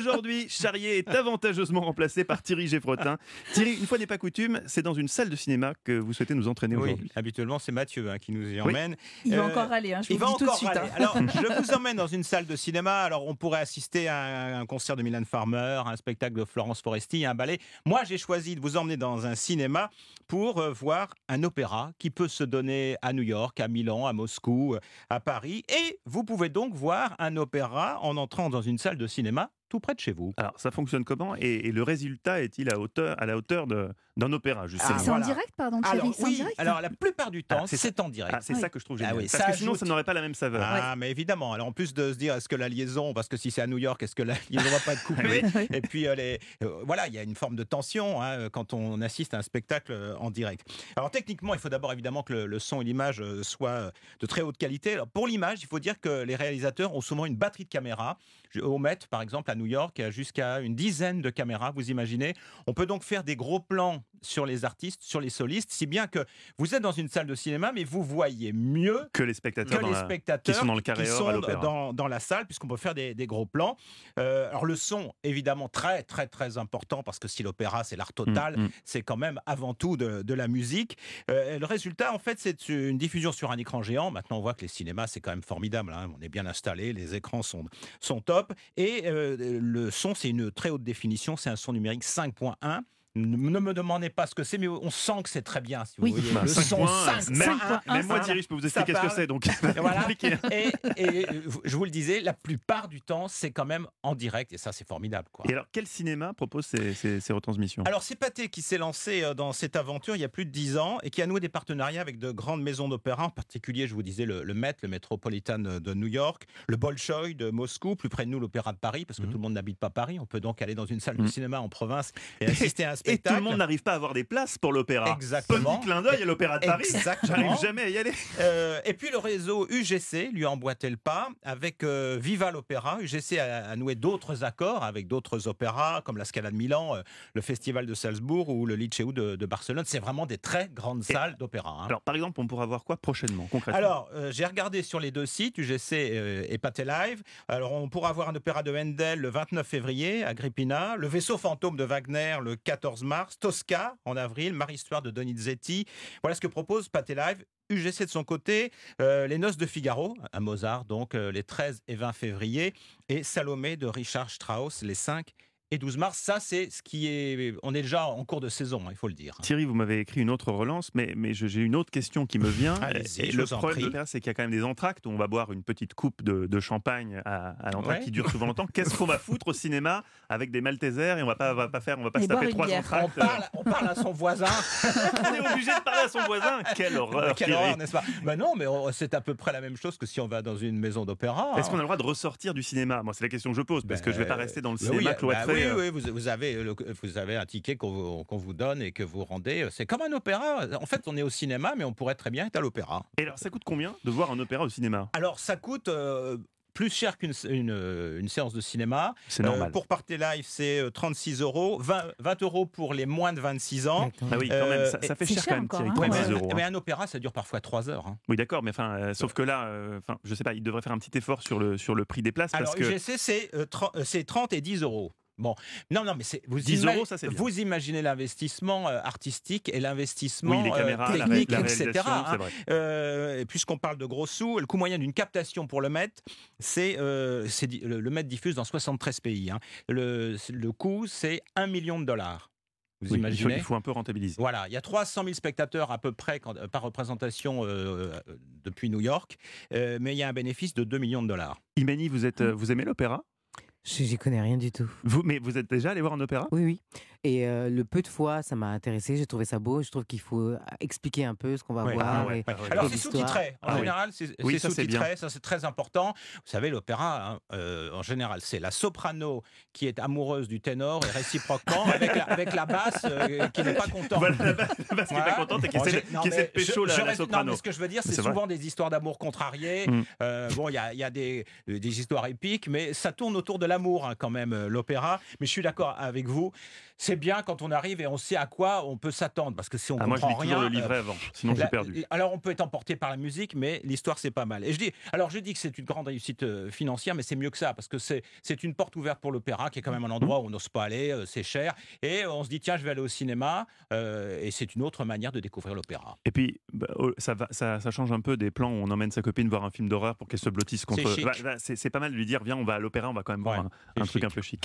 Aujourd'hui, Charrier est avantageusement remplacé par Thierry Geffrotin. Thierry, une fois n'est pas coutume, c'est dans une salle de cinéma que vous souhaitez nous entraîner aujourd'hui. Oui, habituellement c'est Mathieu qui nous y emmène. Il va encore aller, je vous le dis tout de suite. Alors, je vous emmène dans une salle de cinéma. Alors, on pourrait assister à un concert de Mylène Farmer, un spectacle de Florence Foresti, un ballet. Moi, j'ai choisi de vous emmener dans un cinéma pour voir un opéra qui peut se donner à New York, à Milan, à Moscou, à Paris. Et vous pouvez donc voir un opéra en entrant dans une salle de cinéma tout près de chez vous. Alors, ça fonctionne comment et le résultat est-il à la hauteur d'un opéra, justement? C'est en direct, pardon, Thierry? Alors, C'est en oui, direct, alors la plupart du temps, c'est en direct. C'est ça que je trouve génial. oui, parce que sinon, ça n'aurait pas la même saveur. Ah, mais évidemment. Alors, en plus de se dire, est-ce que la liaison, parce que si c'est à New York, est-ce que la liaison va pas être coupée? Et puis, voilà, il y a une forme de tension quand on assiste à un spectacle en direct. Alors, techniquement, il faut d'abord évidemment que le son et l'image soient de très haute qualité. Alors, pour l'image, il faut dire que les réalisateurs ont souvent une batterie de caméras. Au Met, par exemple, à New York, il y a jusqu'à une dizaine de caméras, vous imaginez. On peut donc faire des gros plans sur les artistes, sur les solistes, si bien que vous êtes dans une salle de cinéma, mais vous voyez mieux que les spectateurs, qui sont dans le carré or à l'opéra. Dans la salle, puisqu'on peut faire des gros plans. Alors le son, évidemment, très, très, très important, parce que si l'opéra, c'est l'art total, c'est quand même avant tout de la musique. Le résultat, en fait, c'est une diffusion sur un écran géant. Maintenant, on voit que les cinémas, c'est quand même formidable. On est bien installé, les écrans sont top. Et le son, c'est une très haute définition, c'est un son numérique 5.1. Ne me demandez pas ce que c'est, mais on sent que c'est très bien. Si vous voyez. Le son 5.1. Même moi, Thierry, je peux vous expliquer ce que c'est. Donc, voilà. Et je vous le disais, la plupart du temps, c'est quand même en direct. Et ça, c'est formidable. Et alors, quel cinéma propose ces retransmissions? Alors, c'est Pathé qui s'est lancé dans cette aventure il y a plus de 10 ans et qui a noué des partenariats avec de grandes maisons d'opéra. En particulier, je vous disais, le Met, le Metropolitan de New York, le Bolchoï de Moscou, plus près de nous, l'Opéra de Paris, parce que tout le monde n'habite pas Paris. On peut donc aller dans une salle de cinéma en province et assister à un spectacle. Et tout le monde n'arrive pas à avoir des places pour l'opéra. Exactement. Petit clin d'œil à l'Opéra de Paris. Exactement. J'arrive jamais à y aller. Et puis le réseau UGC lui a emboîté le pas avec Viva l'Opéra. UGC a noué d'autres accords avec d'autres opéras comme la Scala de Milan, le Festival de Salzbourg ou le Liceu de Barcelone. C'est vraiment des très grandes salles d'opéra. Alors par exemple, on pourra voir quoi prochainement, concrètement? Alors j'ai regardé sur les deux sites, UGC et Pathé Live. Alors on pourra voir un opéra de Handel le 29 février à Agrippina, le Vaisseau fantôme de Wagner le 14 mars, Tosca en avril, Marie-Histoire de Donizetti. Voilà ce que propose Pathé Live. UGC de son côté, Les Noces de Figaro, à Mozart, donc les 13 et 20 février, et Salomé de Richard Strauss, les 5 et 12 mars. Ça, c'est ce qui est... On est déjà en cours de saison, il faut le dire. Thierry, vous m'avez écrit une autre relance, mais j'ai une autre question qui me vient. Et le problème de l'opéra, c'est qu'il y a quand même des entr'actes où on va boire une petite coupe de champagne à l'entracte qui dure souvent longtemps. Qu'est-ce qu'on va foutre au cinéma avec des Maltesers et on va pas se taper 3 entr'actes? On parle à son voisin. On est obligé de parler à son voisin. Quelle horreur, Quelle horreur, n'est-ce pas? Non, mais c'est à peu près la même chose que si on va dans une maison d'opéra. Est-ce qu'on a le droit de ressortir du cinéma? Moi, c'est la question que je pose, parce que je vais pas rester dans le cinéma cloîtré. Oui, vous avez un ticket qu'on vous donne et que vous rendez. C'est comme un opéra. En fait, on est au cinéma, mais on pourrait très bien être à l'opéra. Et alors, ça coûte combien de voir un opéra au cinéma? Alors, ça coûte plus cher qu'une séance de cinéma. C'est normal. Pour Pathé Live, c'est 36 €, 20 € pour les moins de 26 ans. Ah oui, quand même, ça fait cher quand même, Thierry, 36 €. Mais un opéra, ça dure parfois 3 heures. Oui, d'accord, mais sauf que là, je sais pas, il devrait faire un petit effort sur le prix des places. Alors, UGC, c'est 30 et 10 €. Bon, non, mais 10 €, ça c'est bien. Vous imaginez l'investissement artistique et l'investissement les caméras, technique, la etc. c'est vrai. Et puisqu'on parle de gros sous, le coût moyen d'une captation pour le Met, le Met diffuse dans 73 pays. Le coût, c'est $1 million. Vous imaginez? Il faut un peu rentabiliser. Voilà, il y a 300 000 spectateurs à peu près par représentation depuis New York, mais il y a un bénéfice de $2 millions. Imani, vous aimez l'opéra? J'y connais rien du tout. Mais vous êtes déjà allé voir un opéra? Oui. Et le peu de fois, ça m'a intéressé. J'ai trouvé ça beau. Je trouve qu'il faut expliquer un peu ce qu'on va voir. Alors, c'est sous-titré. En général, c'est sous-titré. Ça, c'est très important. Vous savez, l'opéra, en général, c'est la soprano qui est amoureuse du ténor et réciproquement avec la basse qui n'est pas contente. Voilà, la basse qui n'est pas contente et qui essaie de pécho la soprano. Non, mais ce que je veux dire, c'est souvent des histoires d'amour contrariées. Bon, il y a des histoires épiques, mais ça tourne autour de l'amour, quand même, l'opéra. Mais je suis d'accord avec vous. C'est c'est bien quand on arrive et on sait à quoi on peut s'attendre, parce que si on comprend moi, je lis toujours rien, le livret avant, sinon j'ai perdu. Alors on peut être emporté par la musique, mais l'histoire c'est pas mal. Et je dis que c'est une grande réussite financière, mais c'est mieux que ça, parce que c'est une porte ouverte pour l'opéra, qui est quand même un endroit où on n'ose pas aller, c'est cher, et on se dit tiens, je vais aller au cinéma, et c'est une autre manière de découvrir l'opéra. Et puis ça change un peu des plans où on emmène sa copine voir un film d'horreur pour qu'elle se blottisse contre. C'est pas mal de lui dire viens, on va à l'opéra, on va quand même voir un truc un peu chic.